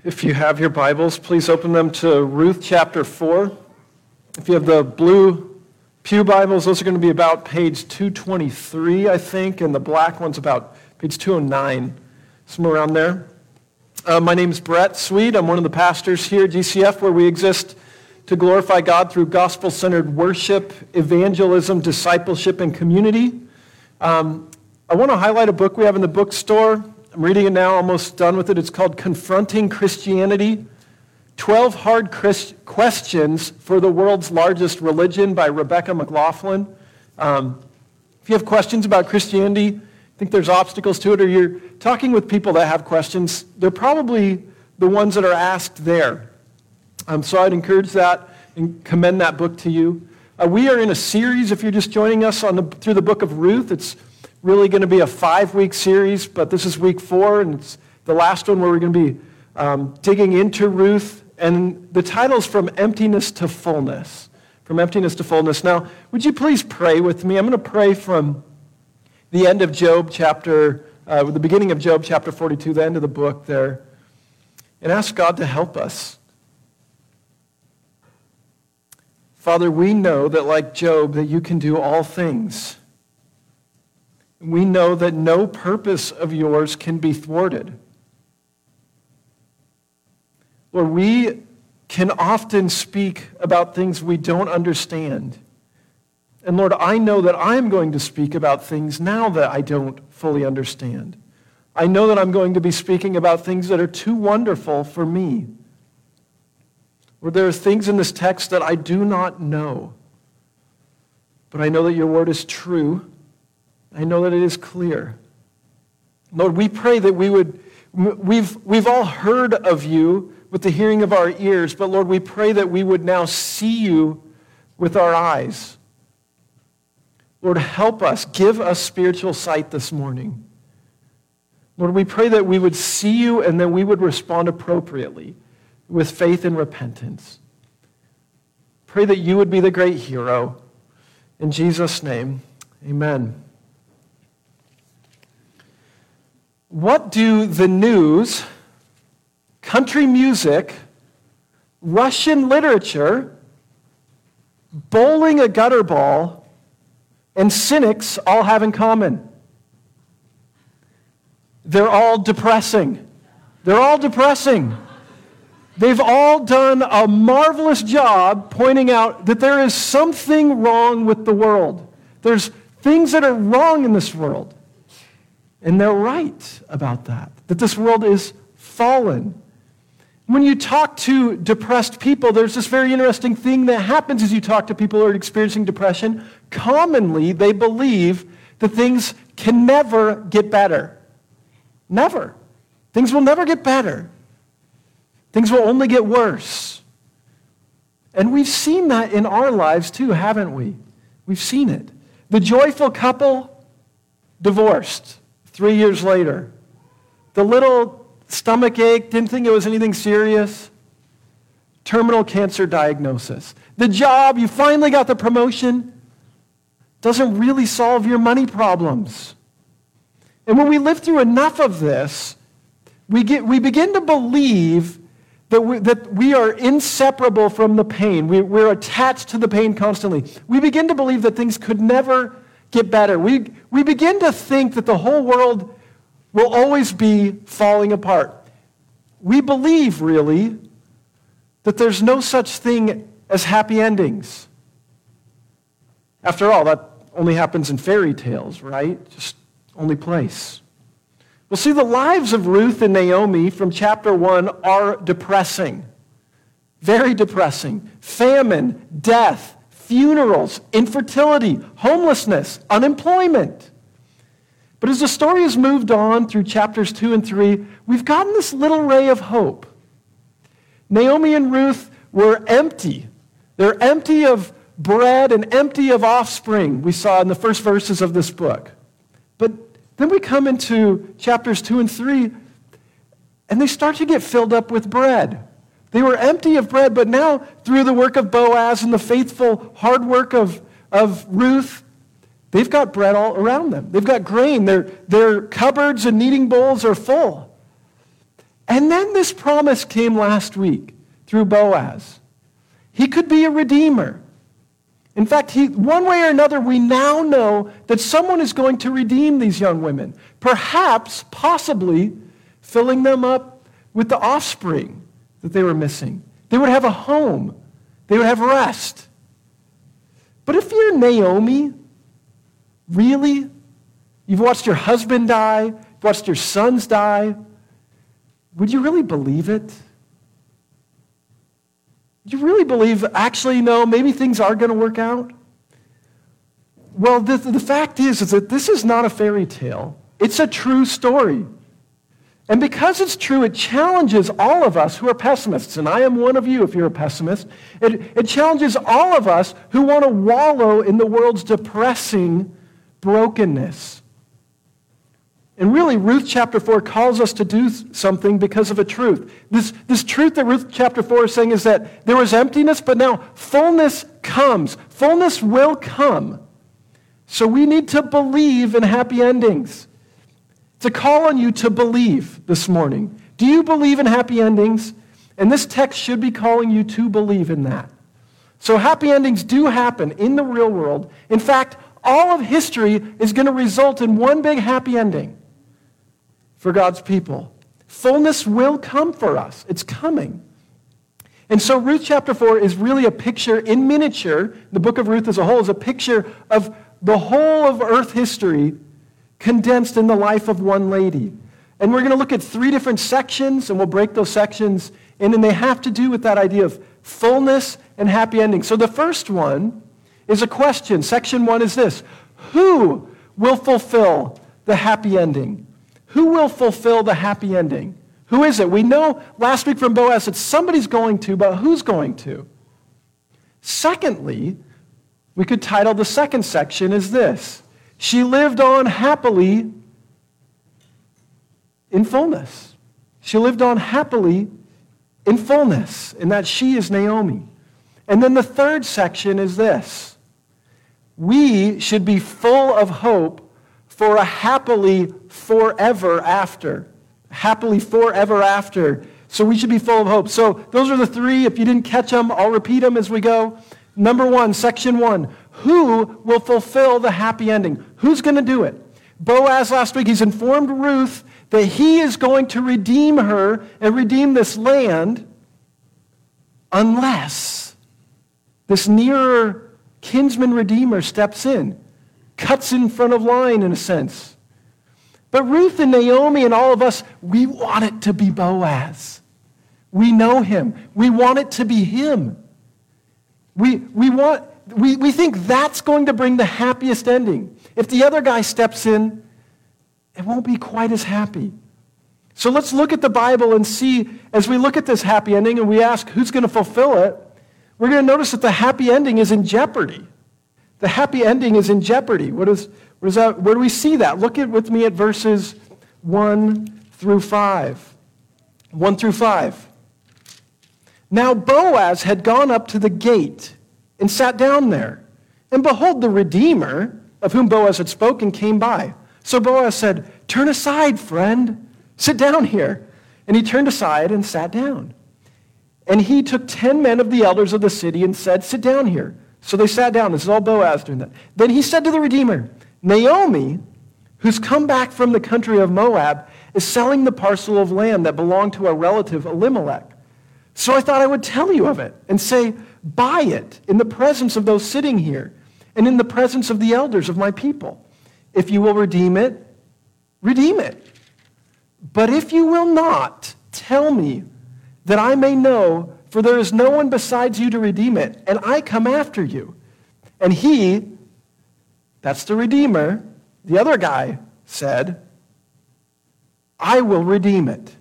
If you have your Bibles, please open them to Ruth chapter 4. If you have the blue pew Bibles, those are going to be about page 223, I think, and the black one's about page 209, somewhere around there. My name's Brett Sweet. I'm one of the pastors here at GCF, where we exist to glorify God through gospel-centered worship, evangelism, discipleship, and community. I want to highlight a book we have in the bookstore. I'm reading it now, almost done with it. It's called Confronting Christianity, 12 Hard Questions for the World's Largest Religion by Rebecca McLaughlin. If you have questions about Christianity, think there's obstacles to it, or you're talking with people that have questions, they're probably the ones that are asked there. So I'd encourage that and commend that book to you. We are in a series, if you're just joining us through the book of Ruth. It's really going to be a 5-week series, but this is week 4, and it's the last one where we're going to be digging into Ruth. And the title's From Emptiness to Fullness. From Emptiness to Fullness. Now, would you please pray with me? I'm going to pray from the end of Job the beginning of Job chapter 42, the end of the book there, and ask God to help us. Father, we know that like Job, that you can do all things. We know that no purpose of yours can be thwarted. Lord, we can often speak about things we don't understand. And Lord, I know that I'm going to speak about things now that I don't fully understand. I know that I'm going to be speaking about things that are too wonderful for me. Lord, there are things in this text that I do not know. But I know that your word is true. I know that it is clear. Lord, we pray that we've all heard of you with the hearing of our ears, but Lord, we pray that we would now see you with our eyes. Lord, help us. Give us spiritual sight this morning. Lord, we pray that we would see you and that we would respond appropriately with faith and repentance. Pray that you would be the great hero. In Jesus' name, amen. What do the news, country music, Russian literature, bowling a gutter ball, and cynics all have in common? They're all depressing. They're all depressing. They've all done a marvelous job pointing out that there is something wrong with the world. There's things that are wrong in this world. And they're right about that this world is fallen. When you talk to depressed people, there's this very interesting thing that happens as you talk to people who are experiencing depression. Commonly, they believe that things can never get better. Never. Things will never get better. Things will only get worse. And we've seen that in our lives too, haven't we? We've seen it. The joyful couple divorced 3 years later. The little stomach ache, didn't think it was anything serious. Terminal cancer diagnosis. The job, you finally got the promotion, doesn't really solve your money problems. And when we live through enough of this, we begin to believe that we are inseparable from the pain. We're attached to the pain constantly. We begin to believe that things could never get better. We begin to think that the whole world will always be falling apart. We believe, really, that there's no such thing as happy endings. After all, that only happens in fairy tales, right? Just only place. Well, see, the lives of Ruth and Naomi from chapter 1 are depressing. Very depressing. Famine, death, funerals, infertility, homelessness, unemployment. But as the story has moved on through chapters 2 and 3, we've gotten this little ray of hope. Naomi and Ruth were empty. They're empty of bread and empty of offspring, we saw in the first verses of this book. But then we come into chapters 2 and 3, and they start to get filled up with bread. They were empty of bread, but now through the work of Boaz and the faithful hard work of Ruth, they've got bread all around them. They've got grain. Their cupboards and kneading bowls are full. And then this promise came last week through Boaz. He could be a redeemer. In fact, one way or another, we now know that someone is going to redeem these young women, perhaps, possibly, filling them up with the offspring that they were missing. They would have a home. They would have rest. But if you're Naomi, really? You've watched your husband die, you've watched your sons die, would you really believe it? Do you really believe, actually, no, maybe things are going to work out? Well, the fact is that this is not a fairy tale. It's a true story. And because it's true, it challenges all of us who are pessimists, and I am one of you if you're a pessimist. It challenges all of us who want to wallow in the world's depressing brokenness. And really, Ruth chapter 4 calls us to do something because of a truth. This truth that Ruth chapter 4 is saying is that there was emptiness, but now fullness comes. Fullness will come. So we need to believe in happy endings. It's a call on you to believe this morning. Do you believe in happy endings? And this text should be calling you to believe in that. So happy endings do happen in the real world. In fact, all of history is going to result in one big happy ending for God's people. Fullness will come for us. It's coming. And so Ruth chapter 4 is really a picture in miniature. The book of Ruth as a whole is a picture of the whole of earth history condensed in the life of one lady. And we're going to look at 3 different sections, and we'll break those sections in, and they have to do with that idea of fullness and happy ending. So the first one is a question. Section 1 is this: who will fulfill the happy ending? Who will fulfill the happy ending? Who is it? We know last week from Boaz that somebody's going to, but who's going to? Secondly, we could title the second section as this: she lived on happily in fullness. She lived on happily in fullness, and that she is Naomi. And then the third section is this: we should be full of hope for a happily forever after. Happily forever after. So we should be full of hope. So those are the 3. If you didn't catch them, I'll repeat them as we go. Number 1, section 1. Who will fulfill the happy ending? Who's going to do it? Boaz last week, he's informed Ruth that he is going to redeem her and redeem this land unless this nearer kinsman redeemer steps in, cuts in front of line in a sense. But Ruth and Naomi and all of us, we want it to be Boaz. We know him. We want it to be him. We think that's going to bring the happiest ending. If the other guy steps in, it won't be quite as happy. So let's look at the Bible and see, as we look at this happy ending and we ask who's going to fulfill it, we're going to notice that the happy ending is in jeopardy. The happy ending is in jeopardy. What is that? Where do we see that? Look with me at verses 1 through 5. 1 through 5. Now Boaz had gone up to the gate and sat down there. And behold, the Redeemer, of whom Boaz had spoken, came by. So Boaz said, "Turn aside, friend. Sit down here." And he turned aside and sat down. And he took 10 men of the elders of the city and said, "Sit down here." So they sat down. This is all Boaz doing that. Then he said to the Redeemer, "Naomi, who's come back from the country of Moab, is selling the parcel of land that belonged to our relative Elimelech. So I thought I would tell you of it and say, buy it in the presence of those sitting here and in the presence of the elders of my people. If you will redeem it, redeem it. But if you will not, tell me that I may know, for there is no one besides you to redeem it, and I come after you." And he, that's the Redeemer, the other guy, said, "I will redeem it."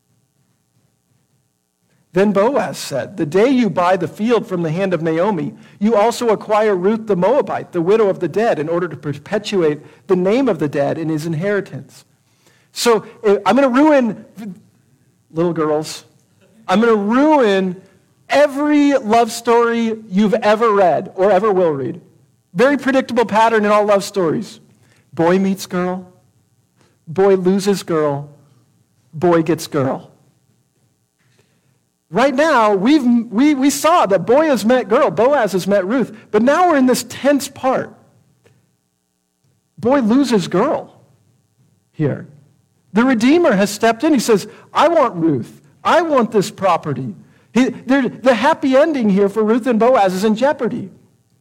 Then Boaz said, "The day you buy the field from the hand of Naomi, you also acquire Ruth the Moabite, the widow of the dead, in order to perpetuate the name of the dead in his inheritance." So I'm going to ruin, little girls, I'm going to ruin every love story you've ever read or ever will read. Very predictable pattern in all love stories. Boy meets girl, boy loses girl, boy gets girl. Right now, we saw that Boaz has met Ruth, but now we're in this tense part. Boy loses girl here. The Redeemer has stepped in. He says, I want Ruth. I want this property. The happy ending here for Ruth and Boaz is in jeopardy.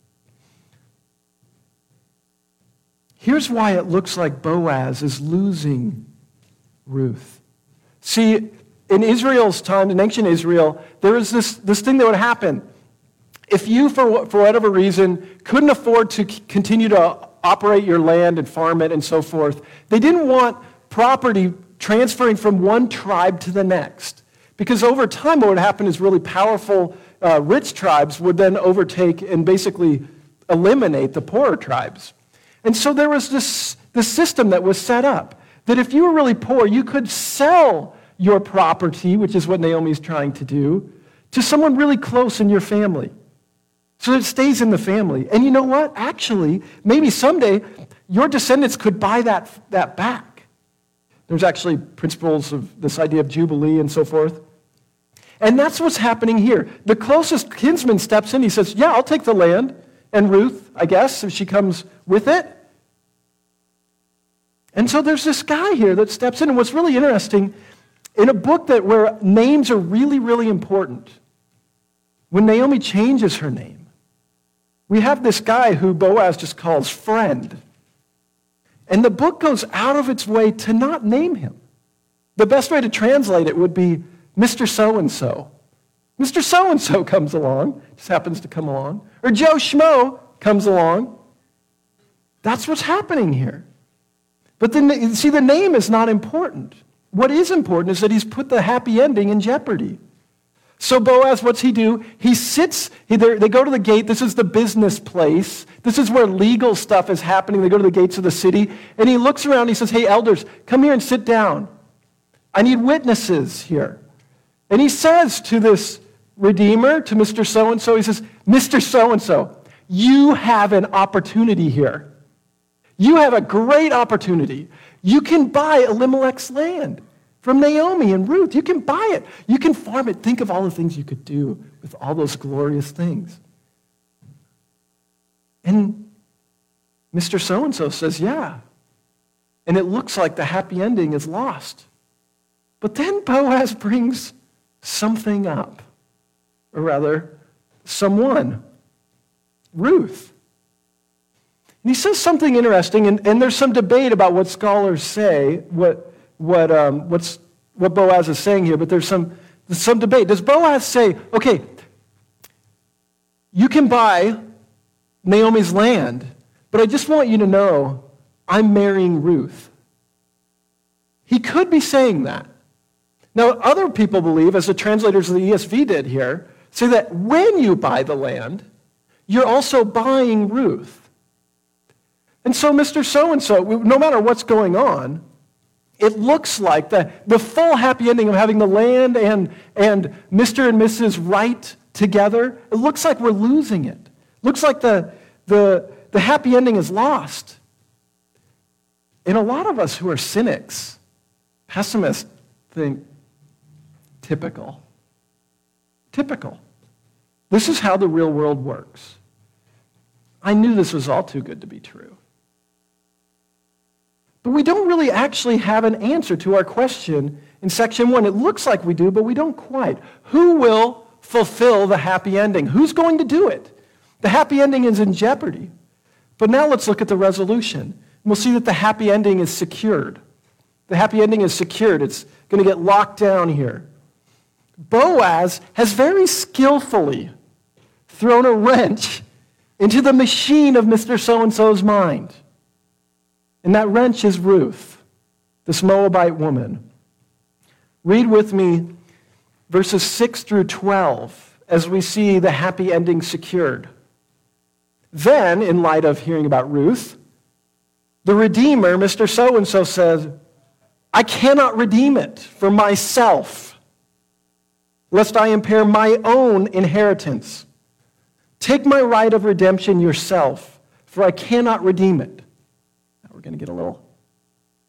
Here's why it looks like Boaz is losing Ruth. See, in Israel's time, in ancient Israel, there was this thing that would happen. If you, for whatever reason, couldn't afford to continue to operate your land and farm it and so forth, they didn't want property transferring from one tribe to the next. Because over time, what would happen is really powerful, rich tribes would then overtake and basically eliminate the poorer tribes. And so there was this system that was set up, that if you were really poor, you could sell your property, which is what Naomi's trying to do, to someone really close in your family. So that it stays in the family. And you know what? Actually, maybe someday, your descendants could buy that back. There's actually principles of this idea of Jubilee and so forth. And that's what's happening here. The closest kinsman steps in. He says, yeah, I'll take the land. And Ruth, I guess, if she comes with it. And so there's this guy here that steps in. And what's really interesting, in a book where names are really, really important, when Naomi changes her name, we have this guy who Boaz just calls friend. And the book goes out of its way to not name him. The best way to translate it would be Mr. So-and-so. Mr. So-and-so comes along, just happens to come along. Or Joe Schmo comes along. That's what's happening here. But then, see, the name is not important. What is important is that he's put the happy ending in jeopardy. So Boaz, what's he do? He sits, they go to the gate. This is the business place. This is where legal stuff is happening. They go to the gates of the city. And he looks around. He says, hey, elders, come here and sit down. I need witnesses here. And he says to this Redeemer, to Mr. So-and-so, he says, Mr. So-and-so, you have an opportunity here. You have a great opportunity. You can buy Elimelech's land from Naomi and Ruth. You can buy it. You can farm it. Think of all the things you could do with all those glorious things. And Mr. So-and-so says, yeah. And it looks like the happy ending is lost. But then Boaz brings something up, or rather, someone, Ruth. And he says something interesting, and there's some debate about what scholars say, what Boaz is saying here, but there's some debate. Does Boaz say, okay, you can buy Naomi's land, but I just want you to know I'm marrying Ruth? He could be saying that. Now, other people believe, as the translators of the ESV did here, say that when you buy the land, you're also buying Ruth. And so Mr. So-and-so, no matter what's going on, it looks like the full happy ending of having the land and Mr. and Mrs. Right together, it looks like we're losing it. It looks like the happy ending is lost. And a lot of us who are cynics, pessimists, think, typical. This is how the real world works. I knew this was all too good to be true. But we don't really actually have an answer to our question in section 1. It looks like we do, but we don't quite. Who will fulfill the happy ending? Who's going to do it? The happy ending is in jeopardy. But now let's look at the resolution. We'll see that the happy ending is secured. The happy ending is secured. It's going to get locked down here. Boaz has very skillfully thrown a wrench into the machine of Mr. So-and-so's mind. And that wrench is Ruth, this Moabite woman. Read with me verses 6 through 12 as we see the happy ending secured. Then, in light of hearing about Ruth, the Redeemer, Mr. So-and-so, says, I cannot redeem it for myself, lest I impair my own inheritance. Take my right of redemption yourself, for I cannot redeem it. Now we're going to get a little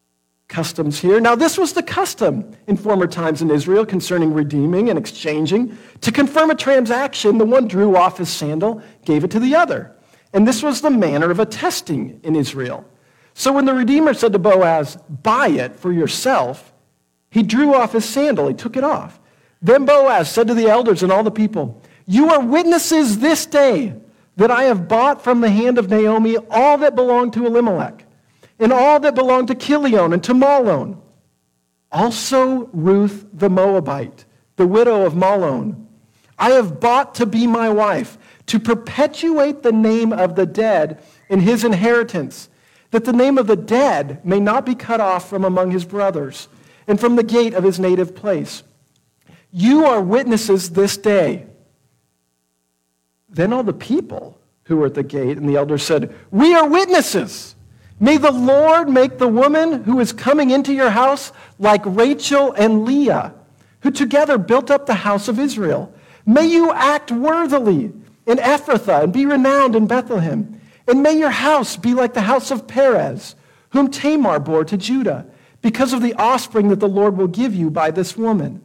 customs here. Now, this was the custom in former times in Israel concerning redeeming and exchanging. To confirm a transaction, the one drew off his sandal, gave it to the other. And this was the manner of attesting in Israel. So when the Redeemer said to Boaz, "Buy it for yourself," he drew off his sandal, he took it off. Then Boaz said to the elders and all the people, "You are witnesses this day that I have bought from the hand of Naomi all that belonged to Elimelech, and all that belonged to Chilion and to Mahlon. Also Ruth the Moabite, the widow of Mahlon, I have bought to be my wife, to perpetuate the name of the dead in his inheritance, that the name of the dead may not be cut off from among his brothers, and from the gate of his native place. You are witnesses this day." Then all the people who were at the gate and the elders said, "We are witnesses. May the Lord make the woman who is coming into your house like Rachel and Leah, who together built up the house of Israel. May you act worthily in Ephrathah and be renowned in Bethlehem. And may your house be like the house of Perez, whom Tamar bore to Judah, because of the offspring that the Lord will give you by this woman."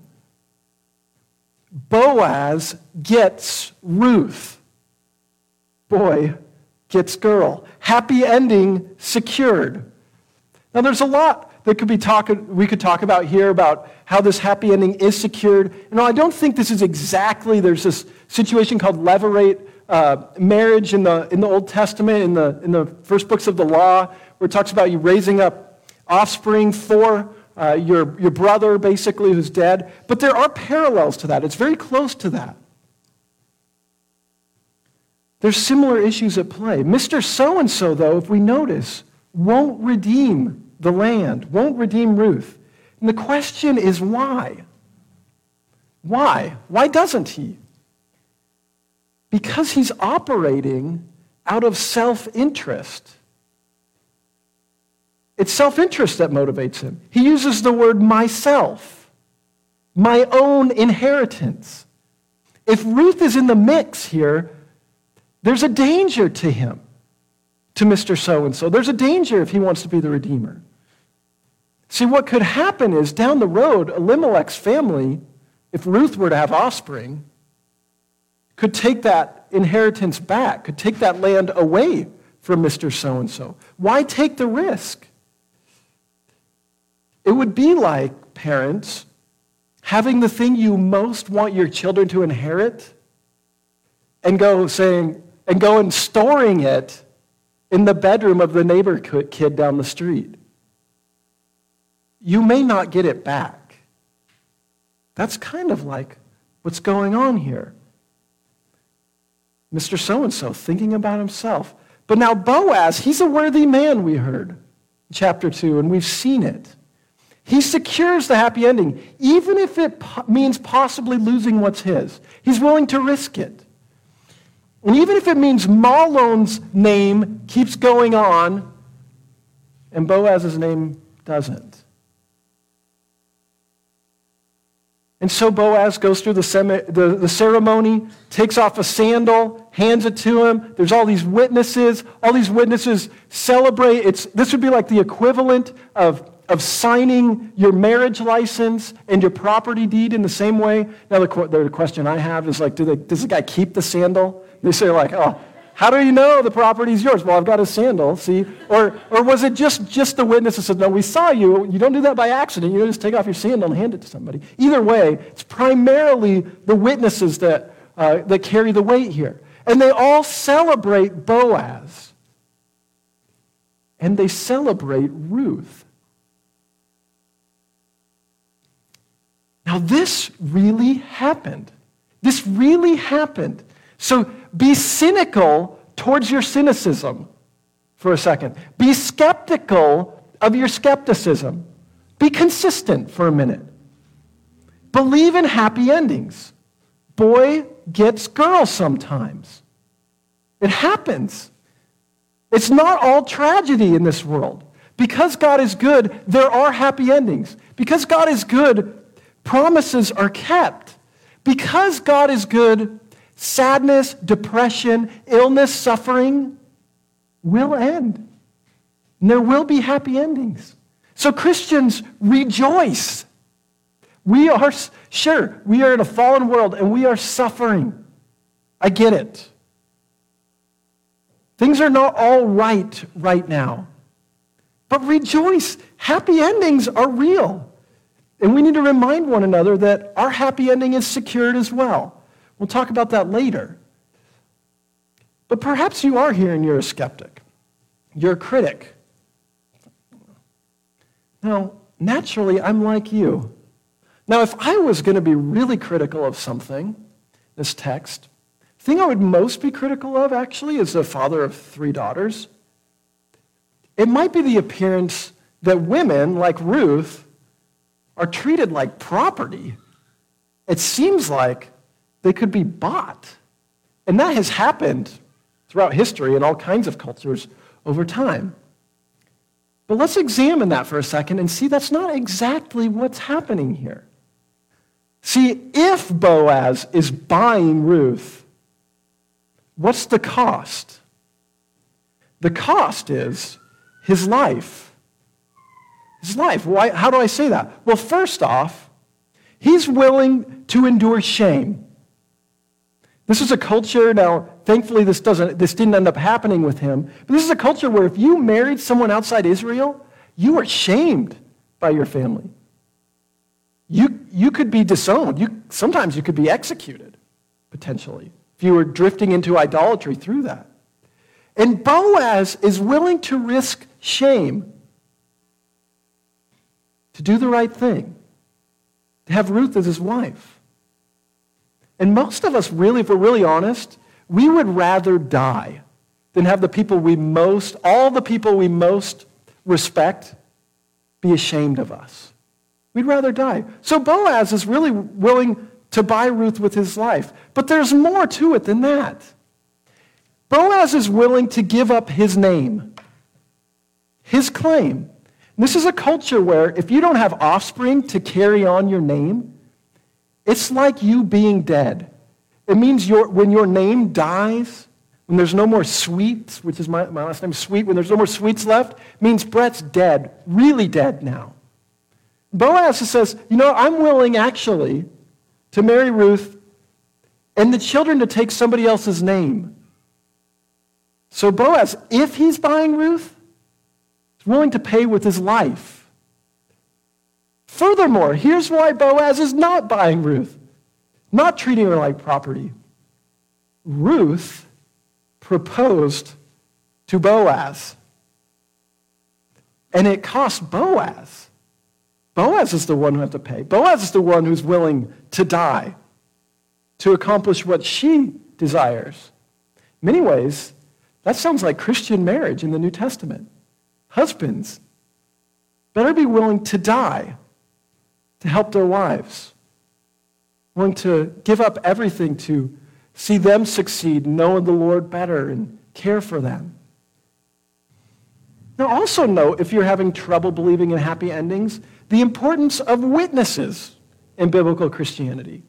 Boaz gets Ruth. Boy gets girl. Happy ending secured. Now there's a lot that we could talk about here about how this happy ending is secured. I don't think this is exactly, there's this situation called levirate marriage in the Old Testament, in the first books of the law, where it talks about you raising up offspring for your brother, basically, who's dead. But there are parallels to that. It's very close to that. There's similar issues at play. Mr. So-and-so, though, if we notice, won't redeem the land, won't redeem Ruth. And the question is why? Why? Why doesn't he? Because he's operating out of self-interest. It's self-interest that motivates him. He uses the word myself, my own inheritance. If Ruth is in the mix here, there's a danger to him, to Mr. So-and-so. There's a danger if he wants to be the Redeemer. See, what could happen is down the road, Elimelech's family, if Ruth were to have offspring, could take that inheritance back, could take that land away from Mr. So-and-so. Why take the risk? It would be like, parents, having the thing you most want your children to inherit and go and storing it in the bedroom of the neighbor kid down the street. You may not get it back. That's kind of like what's going on here. Mr. So-and-so thinking about himself. But now Boaz, he's a worthy man, we heard in chapter 2, and we've seen it. He secures the happy ending, even if it means possibly losing what's his. He's willing to risk it. And even if it means Mahlon's name keeps going on and Boaz's name doesn't. And so Boaz goes through the ceremony, takes off a sandal, hands it to him. There's all these witnesses. All these witnesses celebrate. This would be like the equivalent of signing your marriage license and your property deed in the same way. Now the question I have is like, does the guy keep the sandal? They say like, oh, how do you know the property's yours? Well, I've got a sandal, see? Or was it just the witness that said, no, we saw you. You don't do that by accident. You don't just take off your sandal and hand it to somebody. Either way, it's primarily the witnesses that carry the weight here. And they all celebrate Boaz. And they celebrate Ruth. Now, this really happened. This really happened. So be cynical towards your cynicism for a second. Be skeptical of your skepticism. Be consistent for a minute. Believe in happy endings. Boy gets girl sometimes. It happens. It's not all tragedy in this world. Because God is good, there are happy endings. Because God is good, promises are kept. Because God is good, sadness, depression, illness, suffering will end. And there will be happy endings. So Christians, rejoice. We are in a fallen world and we are suffering. I get it. Things are not all right now. But rejoice. Happy endings are real. And we need to remind one another that our happy ending is secured as well. We'll talk about that later. But perhaps you are here and you're a skeptic. You're a critic. Now, naturally, I'm like you. Now, if I was going to be really critical of something, this text, the thing I would most be critical of, actually, is the father of 3 daughters. It might be the appearance that women, like Ruth, are treated like property. It seems like they could be bought. And that has happened throughout history in all kinds of cultures over time. But let's examine that for a second and see that's not exactly what's happening here. See, if Boaz is buying Ruth, what's the cost? The cost is his life. His life. Why? How do I say that? Well, first off, he's willing to endure shame. This is a culture, now, thankfully this didn't end up happening with him, but this is a culture where if you married someone outside Israel, you were shamed by your family. You could be disowned. Sometimes you could be executed, potentially, if you were drifting into idolatry through that. And Boaz is willing to risk shame to do the right thing, to have Ruth as his wife. And most of us, really, if we're really honest, we would rather die than have all the people we most respect be ashamed of us. We'd rather die. So Boaz is really willing to buy Ruth with his life. But there's more to it than that. Boaz is willing to give up his name, his claim. And this is a culture where if you don't have offspring to carry on your name, it's like you being dead. It means when your name dies, when there's no more Sweets, which is my last name, Sweet, when there's no more Sweets left, it means Brett's dead, really dead now. Boaz says, I'm willing actually to marry Ruth and the children to take somebody else's name. So Boaz, if he's buying Ruth, is willing to pay with his life. Furthermore, here's why Boaz is not buying Ruth, not treating her like property. Ruth proposed to Boaz, and it cost Boaz. Boaz is the one who has to pay. Boaz is the one who's willing to die to accomplish what she desires. In many ways, that sounds like Christian marriage in the New Testament. Husbands better be willing to die to help their wives, willing to give up everything to see them succeed, knowing the Lord better and care for them. Now also note, if you're having trouble believing in happy endings, the importance of witnesses in biblical Christianity.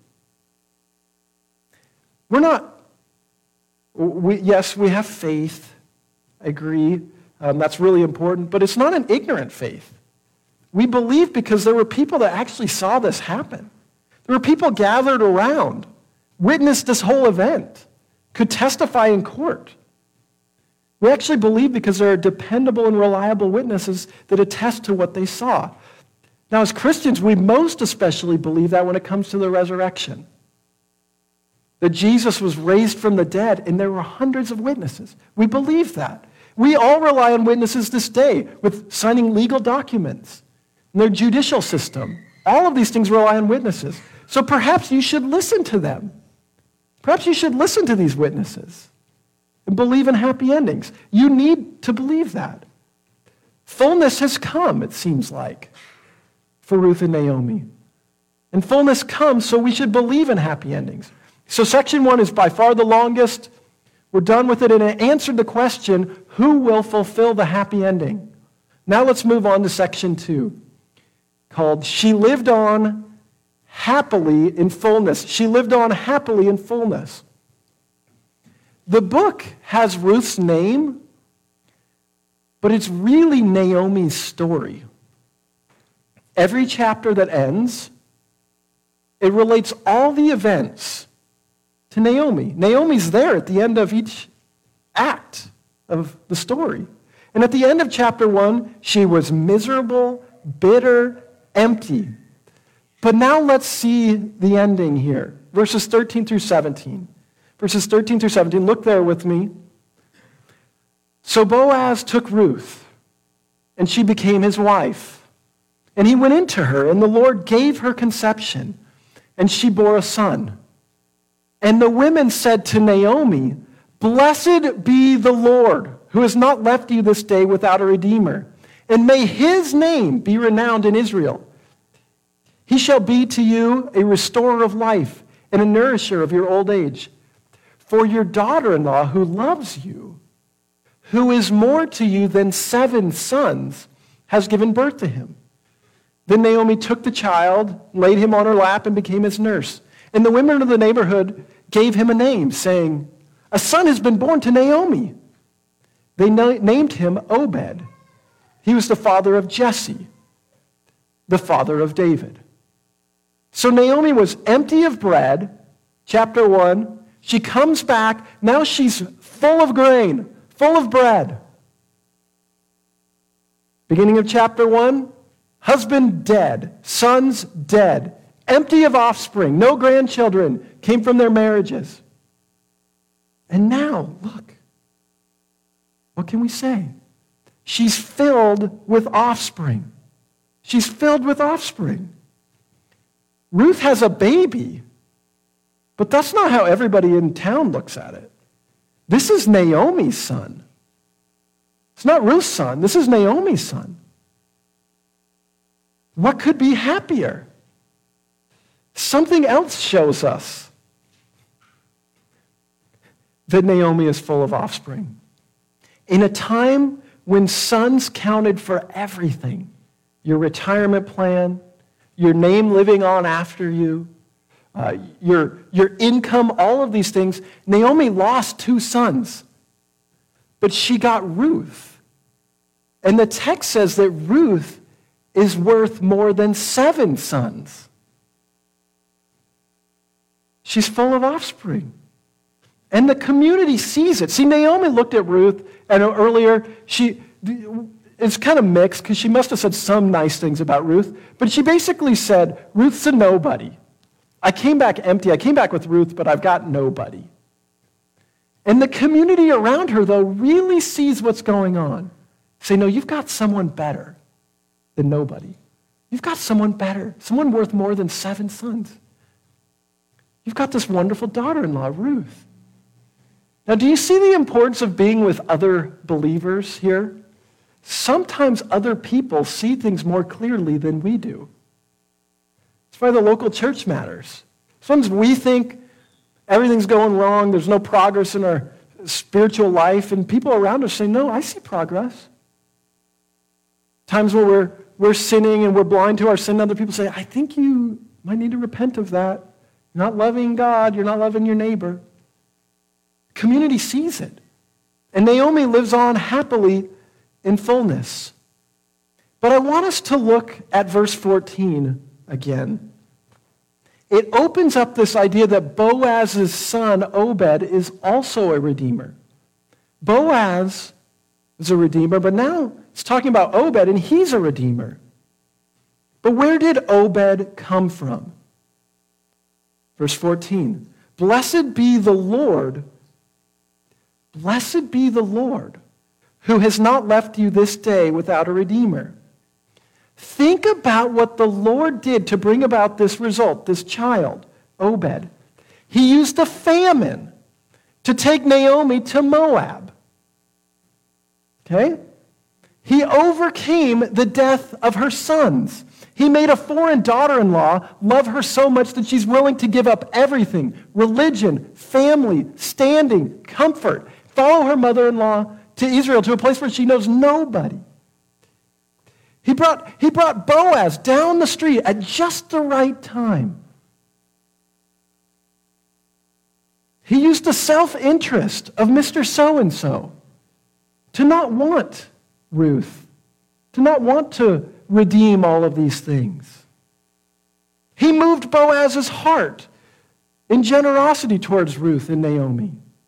Yes, we have faith, I agree, that's really important, but it's not an ignorant faith. We believe because there were people that actually saw this happen. There were people gathered around, witnessed this whole event, could testify in court. We actually believe because there are dependable and reliable witnesses that attest to what they saw. Now, as Christians, we most especially believe that when it comes to the resurrection. That Jesus was raised from the dead, and there were hundreds of witnesses. We believe that. We all rely on witnesses this day with signing legal documents and their judicial system. All of these things rely on witnesses. So perhaps you should listen to them. Perhaps you should listen to these witnesses and believe in happy endings. You need to believe that. Fullness has come, it seems like, for Ruth and Naomi. And fullness comes, so we should believe in happy endings. So section 1 is by far the longest. We're done with it, and it answered the question, who will fulfill the happy ending? Now let's move on to section 2, called She Lived On Happily in Fullness. She lived on happily in fullness. The book has Ruth's name, but it's really Naomi's story. Every chapter that ends, it relates all the events to Naomi. Naomi's there at the end of each act of the story. And at the end of chapter 1, she was miserable, bitter, empty. But now let's see the ending here. Verses 13 through 17. Verses 13 through 17, look there with me. So Boaz took Ruth, and she became his wife. And he went into her, and the Lord gave her conception, and she bore a son. And the women said to Naomi, "Blessed be the Lord, who has not left you this day without a redeemer, and may his name be renowned in Israel. He shall be to you a restorer of life and a nourisher of your old age. For your daughter-in-law who loves you, who is more to you than 7 sons, has given birth to him." Then Naomi took the child, laid him on her lap, and became his nurse. And the women of the neighborhood gave him a name, saying, "A son has been born to Naomi." They named him Obed. He was the father of Jesse, the father of David. So Naomi was empty of bread, chapter 1. She comes back. Now she's full of grain, full of bread. Beginning of chapter 1, husband dead, sons dead, empty of offspring, no grandchildren came from their marriages. And now, look, what can we say? She's filled with offspring. She's filled with offspring. Ruth has a baby, but that's not how everybody in town looks at it. This is Naomi's son. It's not Ruth's son. This is Naomi's son. What could be happier? Something else shows us that Naomi is full of offspring. In a time when sons counted for everything, your retirement plan, your name living on after you, your income, all of these things, Naomi lost 2 sons, but she got Ruth. And the text says that Ruth is worth more than 7 sons. She's full of offspring. And the community sees it. See, Naomi looked at Ruth, and earlier, it's kind of mixed because she must have said some nice things about Ruth, but she basically said, Ruth's a nobody. I came back empty. I came back with Ruth, but I've got nobody. And the community around her, though, really sees what's going on. Say, no, you've got someone better than nobody. You've got someone better, someone worth more than 7 sons. You've got this wonderful daughter-in-law, Ruth. Now, do you see the importance of being with other believers here? Sometimes other people see things more clearly than we do. That's why the local church matters. Sometimes we think everything's going wrong, there's no progress in our spiritual life, and people around us say, no, I see progress. Times where we're sinning and we're blind to our sin, other people say, I think you might need to repent of that. You're not loving God, you're not loving your neighbor. Community sees it. And Naomi lives on happily in fullness. But I want us to look at verse 14 again. It opens up this idea that Boaz's son, Obed, is also a redeemer. Boaz is a redeemer, but now it's talking about Obed, and he's a redeemer. But where did Obed come from? Verse 14, blessed be the Lord, who has not left you this day without a redeemer. Think about what the Lord did to bring about this result, this child, Obed. He used a famine to take Naomi to Moab. Okay? He overcame the death of her sons. He made a foreign daughter-in-law love her so much that she's willing to give up everything, religion, family, standing, comfort, follow her mother-in-law to Israel, to a place where she knows nobody. He brought Boaz down the street at just the right time. He used the self-interest of Mr. So-and-so to not want Ruth, to not want to redeem all of these things. He moved Boaz's heart in generosity towards Ruth and Naomi.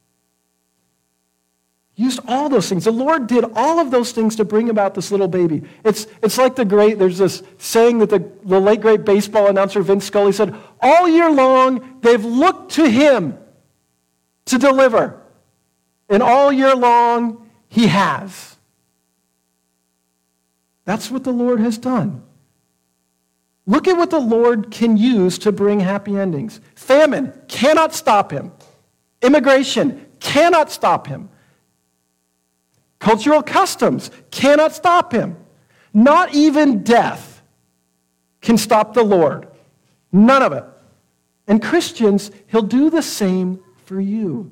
Used all those things. The Lord did all of those things to bring about this little baby. It's like there's this saying that the late great baseball announcer Vince Scully said, all year long they've looked to him to deliver. And all year long he has. That's what the Lord has done. Look at what the Lord can use to bring happy endings. Famine cannot stop him. Immigration cannot stop him. Cultural customs cannot stop him. Not even death can stop the Lord. None of it. And Christians, he'll do the same for you.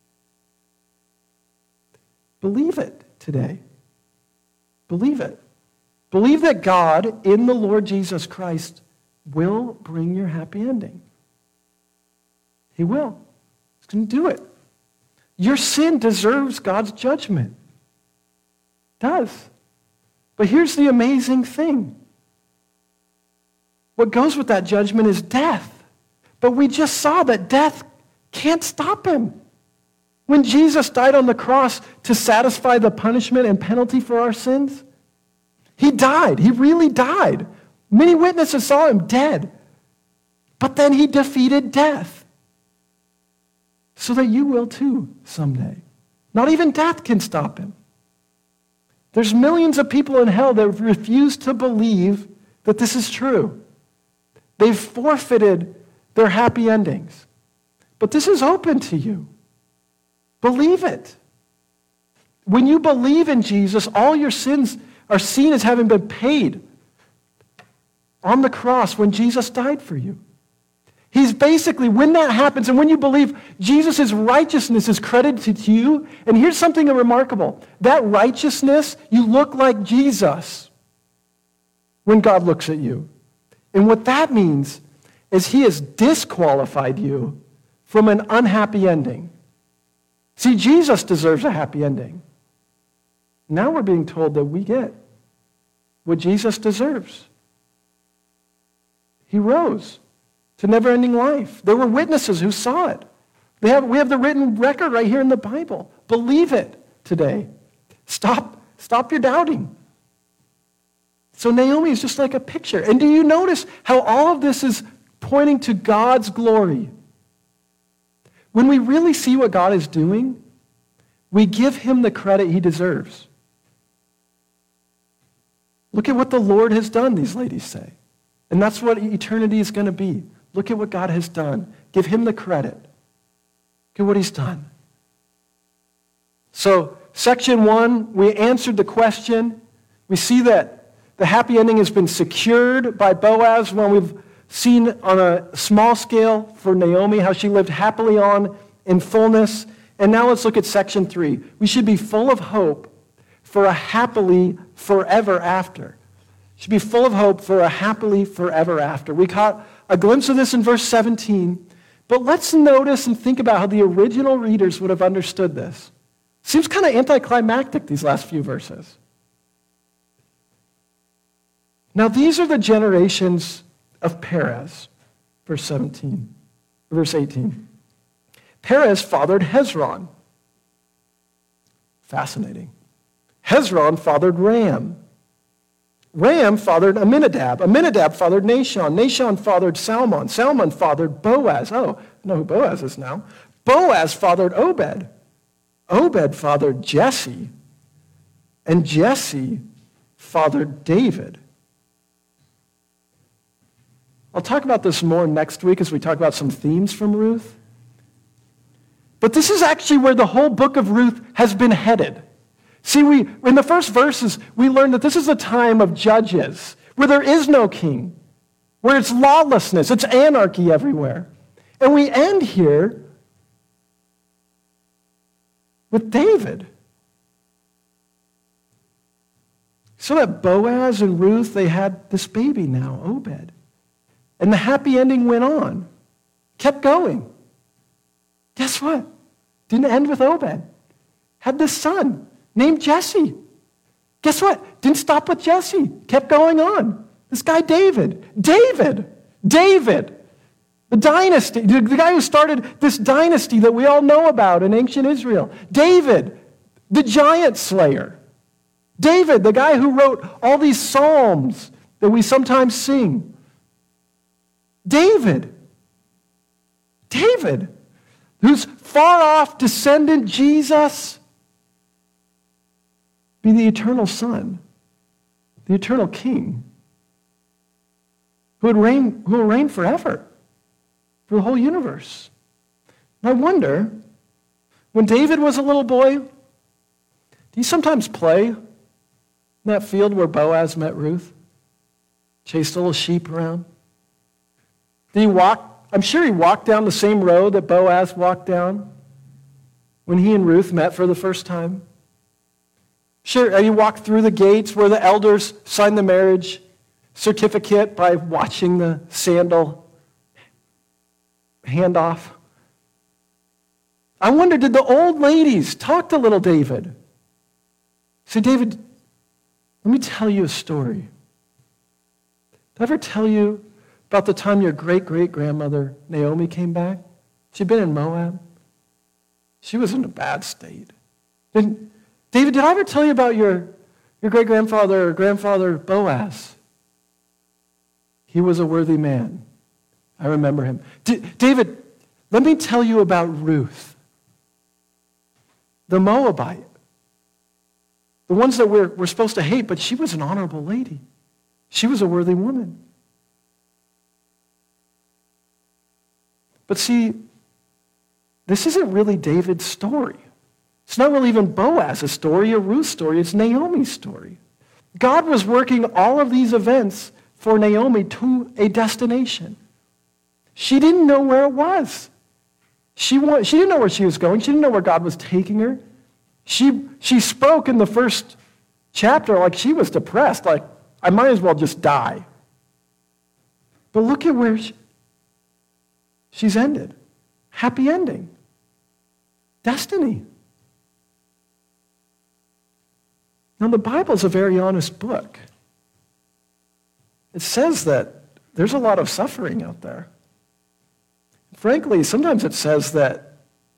Believe it today. Believe it. Believe that God in the Lord Jesus Christ will bring your happy ending. He will. He's going to do it. Your sin deserves God's judgment. It does. But here's the amazing thing. What goes with that judgment is death. But we just saw that death can't stop him. When Jesus died on the cross to satisfy the punishment and penalty for our sins, he died. He really died. Many witnesses saw him dead. But then he defeated death. So that you will too someday. Not even death can stop him. There's millions of people in hell that refuse to believe that this is true. They've forfeited their happy endings. But this is open to you. Believe it. When you believe in Jesus, all your sins are seen as having been paid on the cross when Jesus died for you. He's basically, when that happens, and when you believe Jesus' righteousness is credited to you, and here's something remarkable. That righteousness, you look like Jesus when God looks at you. And what that means is he has disqualified you from an unhappy ending. See, Jesus deserves a happy ending. Now we're being told that we get what Jesus deserves. He rose to never-ending life. There were witnesses who saw it. We have the written record right here in the Bible. Believe it today. Stop your doubting. So Naomi is just like a picture. And do you notice how all of this is pointing to God's glory? When we really see what God is doing, we give him the credit he deserves. Look at what the Lord has done, these ladies say. And that's what eternity is going to be. Look at what God has done. Give him the credit. Look at what he's done. So, section 1, we answered the question. We see that the happy ending has been secured by Boaz when we've seen on a small scale for Naomi how she lived happily on in fullness. And now let's look at section 3. We should be full of hope for a happily forever after. Should be full of hope for a happily forever after. We caught a glimpse of this in verse 17, but let's notice and think about how the original readers would have understood this. Seems kind of anticlimactic, these last few verses. Now, these are the generations of Perez, verse 18. Perez fathered Hezron. Fascinating. Hezron fathered Ram. Ram fathered Amminadab. Amminadab fathered Nahshon. Nahshon fathered Salmon. Salmon fathered Boaz. Oh, I know who Boaz is now. Boaz fathered Obed. Obed fathered Jesse. And Jesse fathered David. I'll talk about this more next week as we talk about some themes from Ruth. But this is actually where the whole book of Ruth has been headed. See, in the first verses, we learned that this is a time of judges, where there is no king, where it's lawlessness, it's anarchy everywhere. And we end here with David. So that Boaz and Ruth, they had this baby now, Obed. And the happy ending went on, kept going. Guess what? Didn't end with Obed. Had this son named Jesse. Guess what? Didn't stop with Jesse. Kept going on. This guy David. David. The dynasty. The guy who started this dynasty that we all know about in ancient Israel. David, the giant slayer. David, the guy who wrote all these psalms that we sometimes sing. David, whose far-off descendant Jesus be the eternal Son, the eternal King, who will reign forever for the whole universe. And I wonder, when David was a little boy, did he sometimes play in that field where Boaz met Ruth? Chased little sheep around? Did he walk? I'm sure he walked down the same road that Boaz walked down when he and Ruth met for the first time. Sure, he walked through the gates where the elders signed the marriage certificate by watching the sandal handoff. I wonder, did the old ladies talk to little David? Say, David, let me tell you a story. Did I ever tell you about the time your great-great-grandmother Naomi came back? She'd been in Moab. She was in a bad state. David, did I ever tell you about your great-grandfather or grandfather Boaz? He was a worthy man. I remember him. David, let me tell you about Ruth, the Moabite, the ones that we're supposed to hate, but she was an honorable lady. She was a worthy woman. But see, this isn't really David's story. It's not really even Boaz's story or Ruth's story. It's Naomi's story. God was working all of these events for Naomi to a destination. She didn't know where it was. She didn't know where she was going. She didn't know where God was taking her. She spoke in the first chapter like she was depressed, like, I might as well just die. But look at where she's ended. Happy ending. Destiny. Now, the Bible is a very honest book. It says that there's a lot of suffering out there. Frankly, sometimes it says that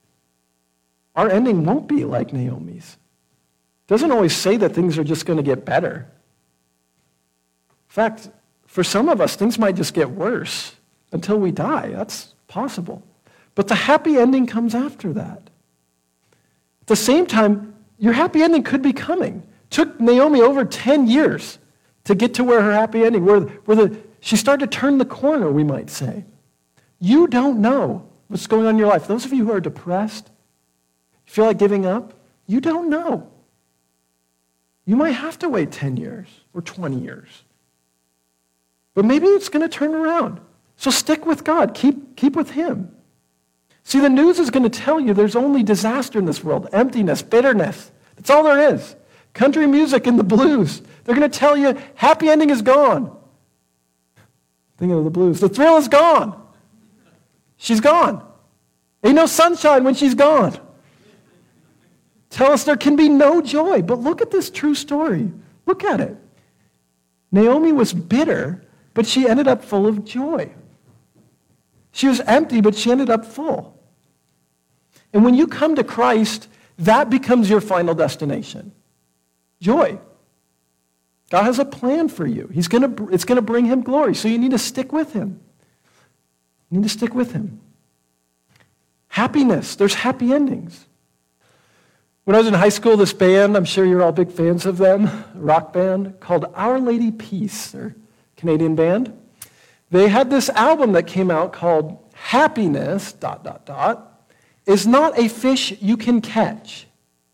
our ending won't be like Naomi's. It doesn't always say that things are just going to get better. In fact, for some of us, things might just get worse until we die. That's possible. But the happy ending comes after that. At the same time, your happy ending could be coming. It took Naomi over 10 years to get to where her happy ending, she started to turn the corner, we might say. You don't know what's going on in your life. Those of you who are depressed, you feel like giving up, you don't know. You might have to wait 10 years or 20 years. But maybe it's going to turn around. So stick with God. Keep with Him. See, the news is going to tell you there's only disaster in this world, emptiness, bitterness. That's all there is. Country music and the blues. They're going to tell you happy ending is gone. Thinking of the blues. The thrill is gone. She's gone. Ain't no sunshine when she's gone. Tell us there can be no joy. But look at this true story. Look at it. Naomi was bitter, but she ended up full of joy. She was empty, but she ended up full. And when you come to Christ, that becomes your final destination. Joy. God has a plan for you. It's going to bring Him glory, so you need to stick with Him. You need to stick with Him. Happiness. There's happy endings. When I was in high school, this band, I'm sure you're all big fans of them, a rock band called Our Lady Peace. They're a Canadian band. They had this album that came out called Happiness, ... is not a fish you can catch.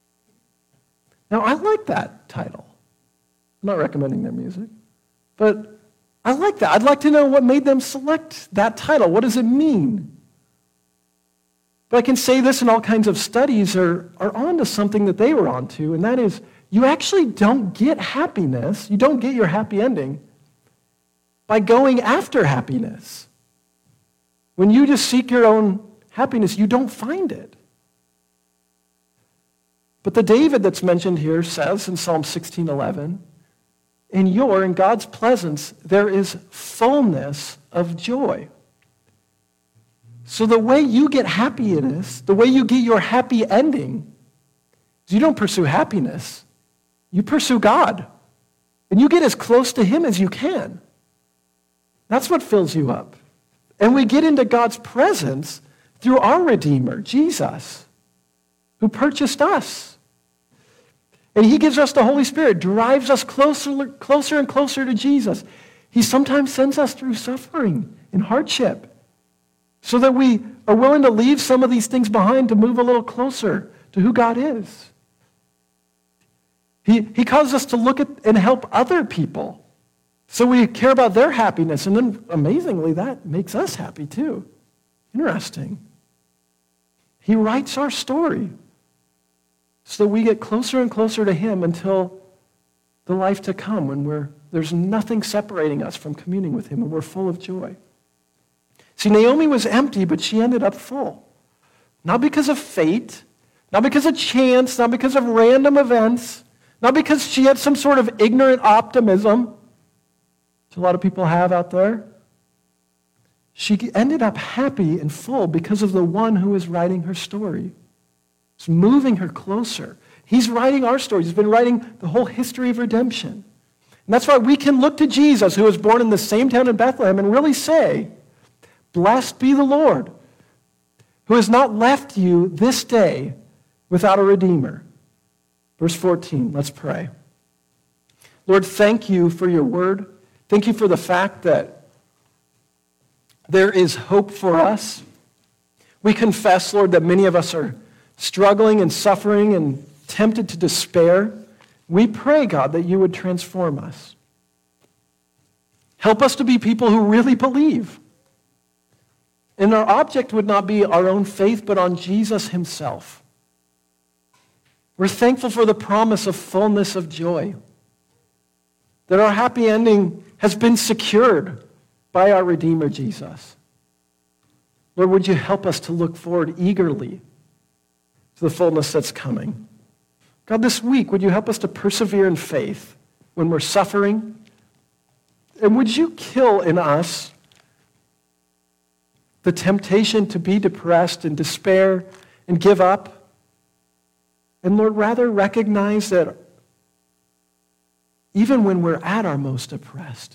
Now, I like that title. I'm not recommending their music, but I like that. I'd like to know what made them select that title. What does it mean? But I can say this, and all kinds of studies are onto something that they were onto, and that is you actually don't get happiness, you don't get your happy ending by going after happiness. When you just seek your own happiness, you don't find it. But the David that's mentioned here says in Psalm 16:11, in God's presence, there is fullness of joy. So the way you get happiness, the way you get your happy ending, is you don't pursue happiness. You pursue God. And you get as close to him as you can. That's what fills you up. And we get into God's presence through our Redeemer, Jesus, who purchased us. And he gives us the Holy Spirit, drives us closer and closer to Jesus. He sometimes sends us through suffering and hardship so that we are willing to leave some of these things behind to move a little closer to who God is. He causes us to look at and help other people so we care about their happiness. And then, amazingly, that makes us happy too. Interesting. He writes our story so that we get closer and closer to him until the life to come when there's nothing separating us from communing with him and we're full of joy. See, Naomi was empty, but she ended up full. Not because of fate, not because of chance, not because of random events, not because she had some sort of ignorant optimism, which a lot of people have out there. She ended up happy and full because of the one who is writing her story. It's moving her closer. He's writing our story. He's been writing the whole history of redemption. And that's why we can look to Jesus, who was born in the same town in Bethlehem, and really say, "Blessed be the Lord, who has not left you this day without a Redeemer." Verse 14, let's pray. Lord, thank you for your word. Thank you for the fact that there is hope for us. We confess, Lord, that many of us are struggling and suffering and tempted to despair. We pray, God, that you would transform us. Help us to be people who really believe. And our object would not be our own faith, but on Jesus himself. We're thankful for the promise of fullness of joy, that our happy ending has been secured by our Redeemer, Jesus. Lord, would you help us to look forward eagerly to the fullness that's coming? God, this week, would you help us to persevere in faith when we're suffering? And would you kill in us the temptation to be depressed and despair and give up? And Lord, rather recognize that even when we're at our most depressed,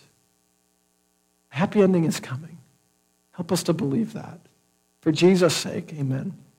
a happy ending is coming. Help us to believe that. For Jesus' sake, amen.